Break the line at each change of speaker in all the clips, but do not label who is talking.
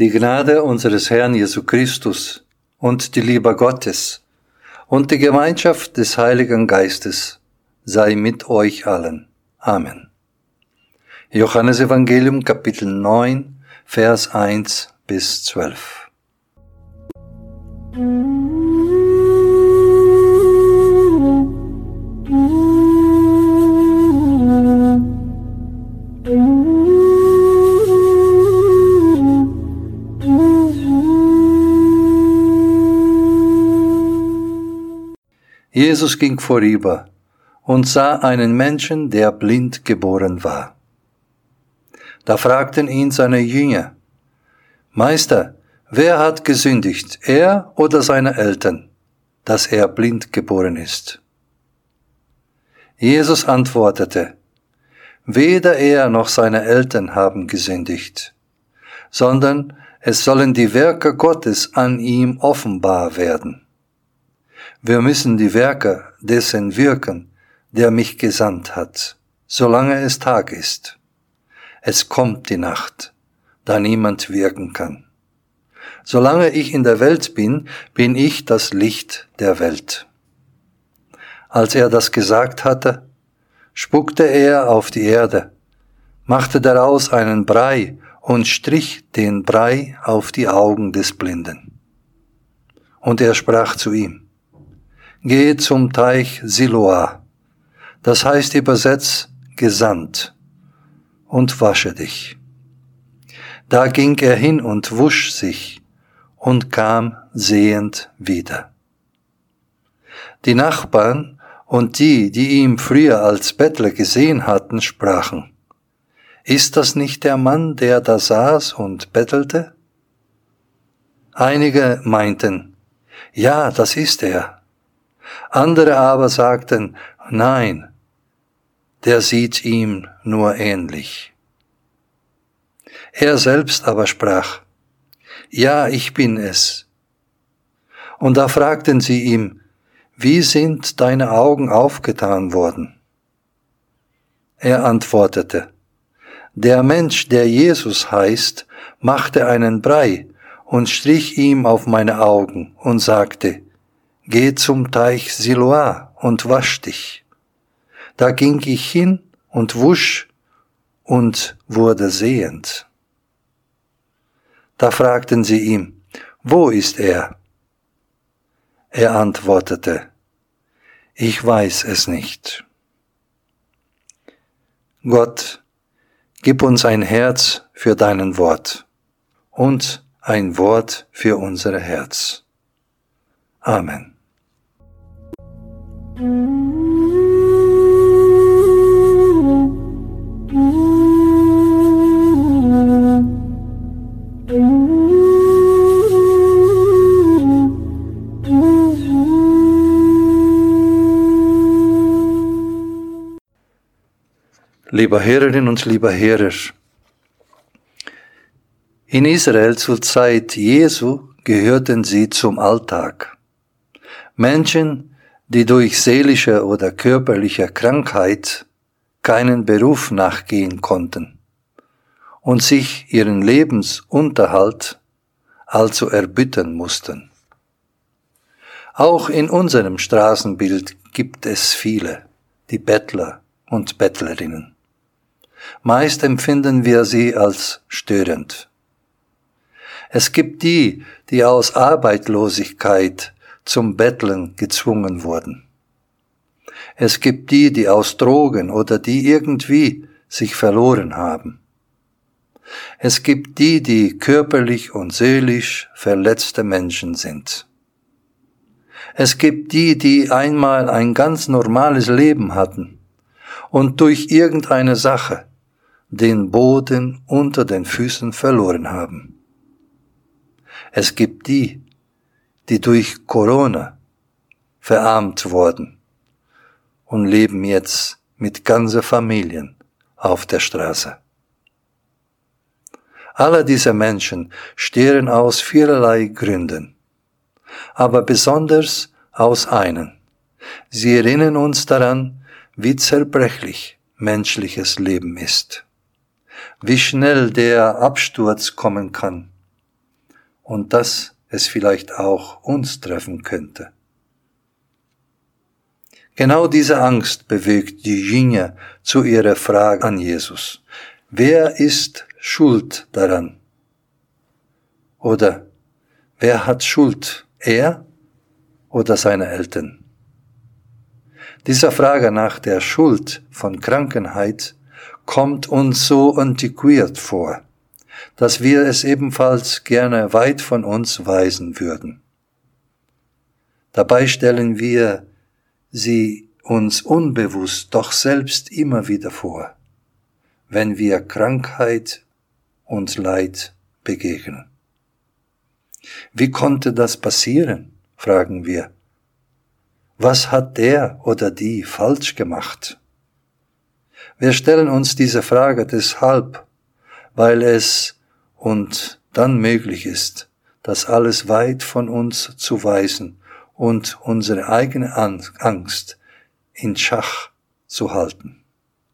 Die Gnade unseres Herrn Jesu Christus und die Liebe Gottes und die Gemeinschaft des Heiligen Geistes sei mit euch allen. Amen. Johannesevangelium Kapitel 9, Vers 1 bis 12. Jesus ging vorüber und sah einen Menschen, der blind geboren war. Da fragten ihn seine Jünger: Meister, wer hat gesündigt, er oder seine Eltern, dass er blind geboren ist? Jesus antwortete: Weder er noch seine Eltern haben gesündigt, sondern es sollen die Werke Gottes an ihm offenbar werden. Wir müssen die Werke dessen wirken, der mich gesandt hat, solange es Tag ist. Es kommt die Nacht, da niemand wirken kann. Solange ich in der Welt bin, bin ich das Licht der Welt. Als er das gesagt hatte, spuckte er auf die Erde, machte daraus einen Brei und strich den Brei auf die Augen des Blinden. Und er sprach zu ihm: Geh zum Teich Siloah, das heißt übersetzt gesandt, und wasche dich. Da ging er hin und wusch sich und kam sehend wieder. Die Nachbarn und die, die ihn früher als Bettler gesehen hatten, sprachen: Ist das nicht der Mann, der da saß und bettelte? Einige meinten: Ja, das ist er. Andere aber sagten: Nein, der sieht ihm nur ähnlich. Er selbst aber sprach: Ja, ich bin es. Und da fragten sie ihm: Wie sind deine Augen aufgetan worden? Er antwortete: Der Mensch, der Jesus heißt, machte einen Brei und strich ihm auf meine Augen und sagte: Geh zum Teich Siloah und wasch dich. Da ging ich hin und wusch und wurde sehend. Da fragten sie ihn: Wo ist er? Er antwortete: Ich weiß es nicht. Gott, gib uns ein Herz für dein Wort und ein Wort für unser Herz. Amen. Liebe Hörerinnen und liebe Hörer, in Israel zur Zeit Jesu gehörten sie zum Alltag. Menschen, die durch seelische oder körperliche Krankheit keinen Beruf nachgehen konnten und sich ihren Lebensunterhalt also erbitten mussten. Auch in unserem Straßenbild gibt es viele, die Bettler und Bettlerinnen. Meist empfinden wir sie als störend. Es gibt die, die aus Arbeitslosigkeit zum Betteln gezwungen wurden. Es gibt die, die aus Drogen oder die irgendwie sich verloren haben. Es gibt die, die körperlich und seelisch verletzte Menschen sind. Es gibt die, die einmal ein ganz normales Leben hatten und durch irgendeine Sache den Boden unter den Füßen verloren haben. Es gibt die, die durch Corona verarmt wurden und leben jetzt mit ganzen Familien auf der Straße. Alle diese Menschen stehren aus vielerlei Gründen, aber besonders aus einem. Sie erinnern uns daran, wie zerbrechlich menschliches Leben ist, wie schnell der Absturz kommen kann und dass es vielleicht auch uns treffen könnte. Genau diese Angst bewegt die Jünger zu ihrer Frage an Jesus. Wer ist schuld daran? Oder wer hat Schuld? Er oder seine Eltern? Diese Frage nach der Schuld von Krankheit kommt uns so antiquiert vor, dass wir es ebenfalls gerne weit von uns weisen würden. Dabei stellen wir sie uns unbewusst doch selbst immer wieder vor, wenn wir Krankheit und Leid begegnen. Wie konnte das passieren, fragen wir. Was hat der oder die falsch gemacht? Wir stellen uns diese Frage deshalb, weil es und dann möglich ist, das alles weit von uns zu weisen und unsere eigene Angst in Schach zu halten.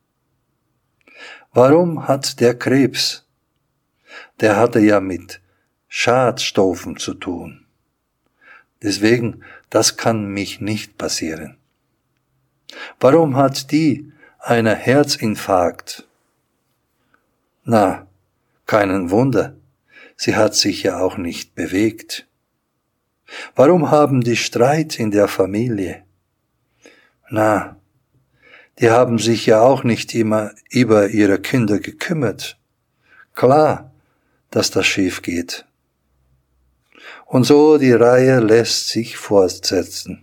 Warum hat der Krebs? Der hatte ja mit Schadstoffen zu tun. Deswegen, das kann mich nicht passieren. Warum hat die einen Herzinfarkt? Na, keinen Wunder, sie hat sich ja auch nicht bewegt. Warum haben die Streit in der Familie? Na, die haben sich ja auch nicht immer über ihre Kinder gekümmert. Klar, dass das schief geht. Und so die Reihe lässt sich fortsetzen.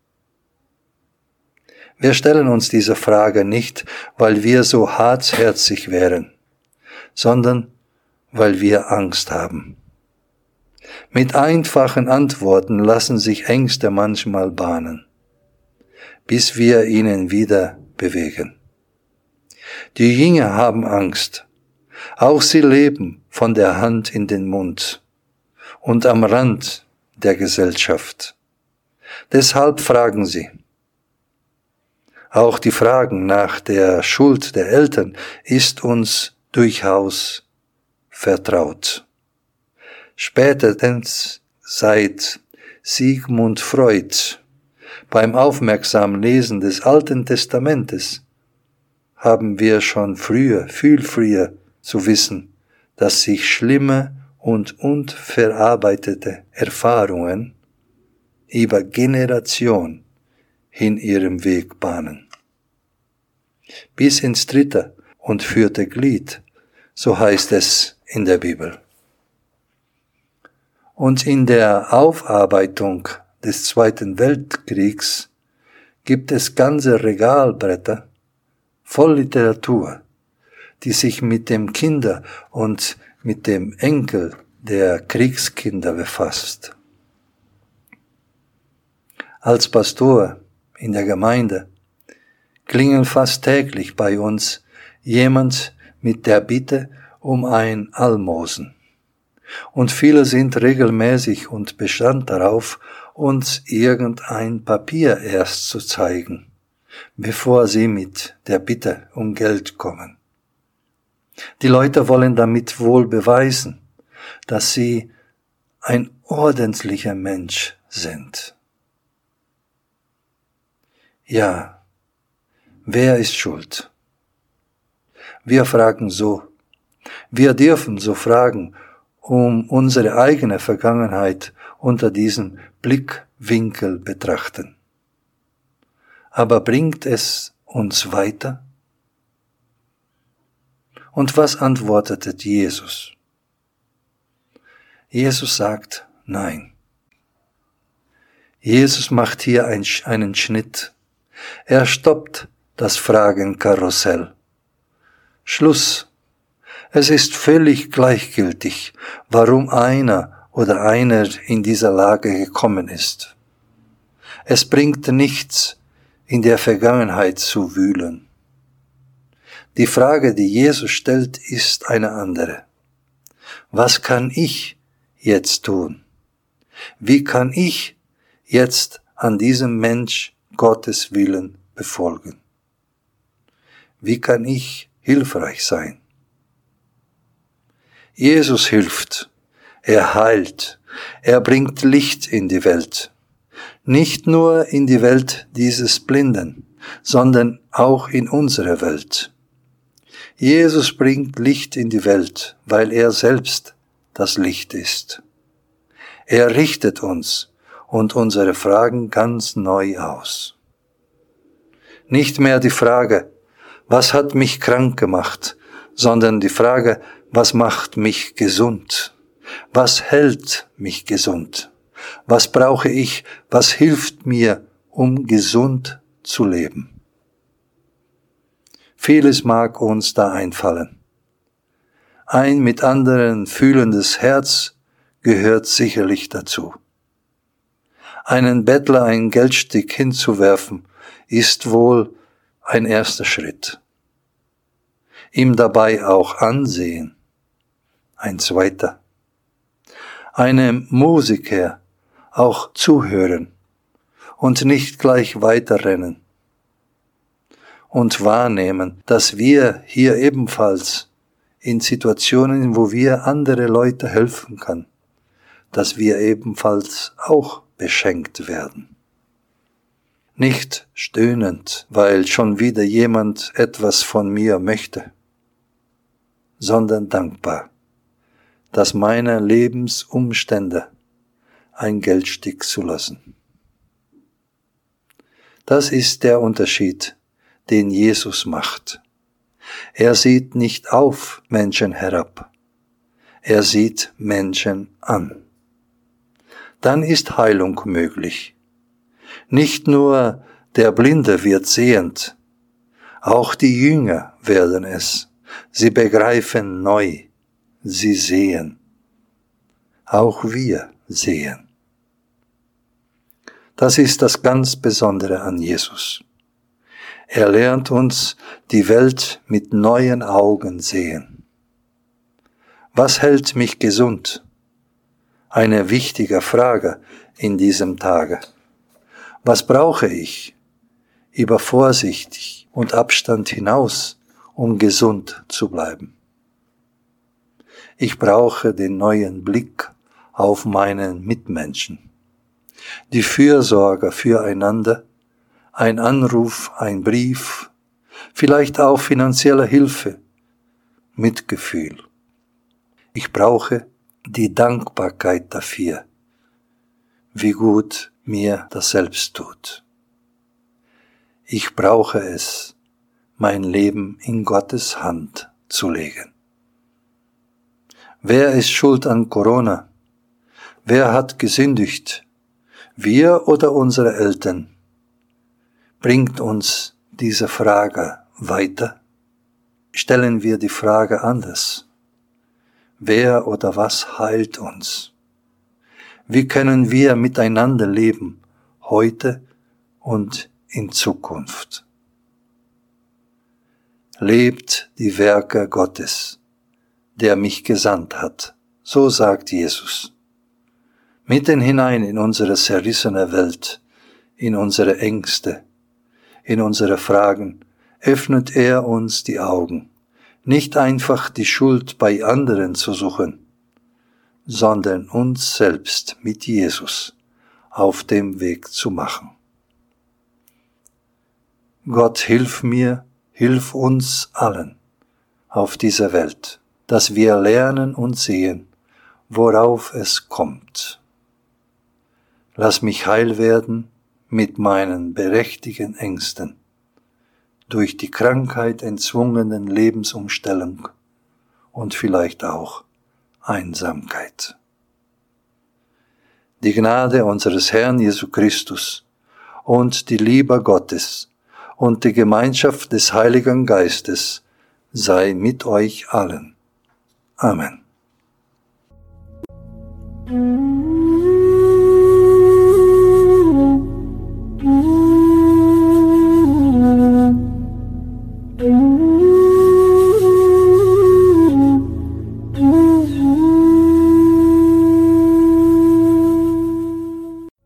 Wir stellen uns diese Frage nicht, weil wir so hartherzig wären, sondern weil wir Angst haben. Mit einfachen Antworten lassen sich Ängste manchmal bahnen, bis wir ihnen wieder bewegen. Die Jünger haben Angst. Auch sie leben von der Hand in den Mund und am Rand der Gesellschaft. Deshalb fragen sie. Auch die Fragen nach der Schuld der Eltern ist uns durchaus vertraut. Spätestens seit Sigmund Freud beim aufmerksamen Lesen des Alten Testamentes haben wir schon viel früher zu wissen, dass sich schlimme und unverarbeitete Erfahrungen über Generationen in ihrem Weg bahnen. Bis ins 3. und 4. Glied, so heißt es in der Bibel. Und in der Aufarbeitung des Zweiten Weltkriegs gibt es ganze Regalbretter voll Literatur, die sich mit dem Kinder und mit dem Enkel der Kriegskinder befasst. Als Pastor in der Gemeinde klingelt fast täglich bei uns jemand mit der Bitte um ein Almosen. Und viele sind regelmäßig und bestand darauf, uns irgendein Papier erst zu zeigen, bevor sie mit der Bitte um Geld kommen. Die Leute wollen damit wohl beweisen, dass sie ein ordentlicher Mensch sind. Ja, wer ist schuld? Wir fragen so. Wir dürfen so fragen, um unsere eigene Vergangenheit unter diesem Blickwinkel betrachten. Aber bringt es uns weiter? Und was antwortete Jesus? Jesus sagt nein. Jesus macht hier einen Schnitt. Er stoppt das Fragenkarussell. Schluss. Es ist völlig gleichgültig, warum einer oder einer in dieser Lage gekommen ist. Es bringt nichts, in der Vergangenheit zu wühlen. Die Frage, die Jesus stellt, ist eine andere. Was kann ich jetzt tun? Wie kann ich jetzt an diesem Mensch Gottes Willen befolgen? Wie kann ich hilfreich sein? Jesus hilft, er heilt, Er bringt Licht in die Welt. Nicht nur in die Welt dieses Blinden, sondern auch in unsere Welt. Jesus bringt Licht in die Welt, weil er selbst das Licht ist. Er richtet uns und unsere Fragen ganz neu aus. Nicht mehr die Frage, was hat mich krank gemacht, sondern die Frage, was macht mich gesund? Was hält mich gesund? Was brauche ich? Was hilft mir, um gesund zu leben? Vieles mag uns da einfallen. Ein mit anderen fühlendes Herz gehört sicherlich dazu. Einen Bettler einen Geldstück hinzuwerfen, ist wohl ein erster Schritt. Ihm dabei auch ansehen, ein zweiter. Einem Musiker auch zuhören und nicht gleich weiterrennen. Und wahrnehmen, dass wir hier ebenfalls in Situationen, wo wir andere Leute helfen können, dass wir ebenfalls auch beschenkt werden. Nicht stöhnend, weil schon wieder jemand etwas von mir möchte, sondern dankbar, dass meine Lebensumstände ein Geldstück zulassen. Das ist der Unterschied, den Jesus macht. Er sieht nicht auf Menschen herab, er sieht Menschen an. Dann ist Heilung möglich. Nicht nur der Blinde wird sehend, auch die Jünger werden es. Sie begreifen neu, sie sehen. Auch wir sehen. Das ist das ganz Besondere an Jesus. Er lernt uns die Welt mit neuen Augen sehen. Was hält mich gesund? Eine wichtige Frage in diesem Tage. Was brauche ich? Über Vorsicht und Abstand hinaus, um gesund zu bleiben. Ich brauche den neuen Blick auf meinen Mitmenschen. Die Fürsorge füreinander, ein Anruf, ein Brief, vielleicht auch finanzielle Hilfe, Mitgefühl. Ich brauche die Dankbarkeit dafür, wie gut mir das selbst tut. Ich brauche es, mein Leben in Gottes Hand zu legen. Wer ist schuld an Corona? Wer hat gesündigt? Wir oder unsere Eltern? Bringt uns diese Frage weiter? Stellen wir die Frage anders. Wer oder was heilt uns? Wie können wir miteinander leben, heute und in Zukunft? Lebt die Werke Gottes, der mich gesandt hat, so sagt Jesus. Mitten hinein in unsere zerrissene Welt, in unsere Ängste, in unsere Fragen, öffnet er uns die Augen, nicht einfach die Schuld bei anderen zu suchen, sondern uns selbst mit Jesus auf dem Weg zu machen. Gott, hilf mir, hilf uns allen auf dieser Welt, dass wir lernen und sehen, worauf es kommt. Lass mich heil werden mit meinen berechtigten Ängsten, durch die Krankheit entzwungenen Lebensumstellung und vielleicht auch Einsamkeit. Die Gnade unseres Herrn Jesu Christus und die Liebe Gottes und die Gemeinschaft des Heiligen Geistes sei mit euch allen. Amen.